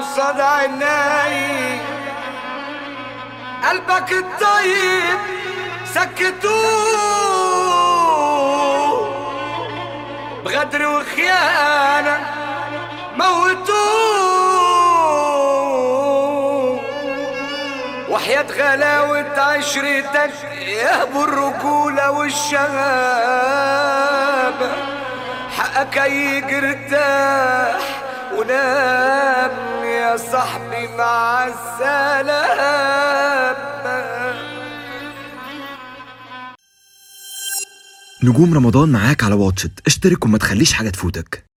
قصاد عيني، قلبك الطيب سكتوه، بغدر وخيانة موتوه، وحياة غلاوة عشرتك يا ابو الرجولة والشغاب، حقك يجي ارتاح ونام يا صاحبي مع السلامة. نجوم رمضان معاك على واتشت، اشترك وما تخليش حاجة تفوتك.